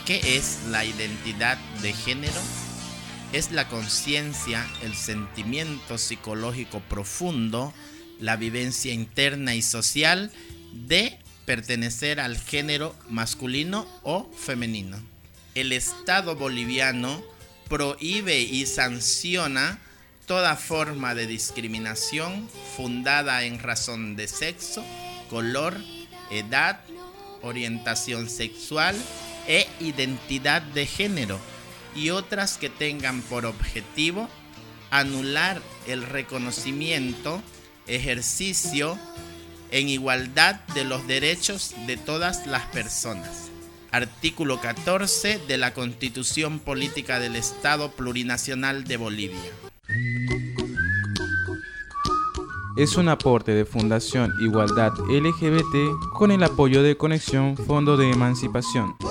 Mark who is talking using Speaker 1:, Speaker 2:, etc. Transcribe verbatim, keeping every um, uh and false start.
Speaker 1: ¿Qué es la identidad de género? Es la conciencia, el sentimiento psicológico profundo, la vivencia interna y social de pertenecer al género masculino o femenino. El Estado boliviano prohíbe y sanciona toda forma de discriminación fundada en razón de sexo, color, edad, orientación sexual e identidad de género, y otras que tengan por objetivo anular el reconocimiento, ejercicio en igualdad de los derechos de todas las personas. Artículo catorce de la Constitución Política del Estado Plurinacional de Bolivia.
Speaker 2: Es un aporte de Fundación Igualdad L G B T con el apoyo de Conexión Fondo de Emancipación.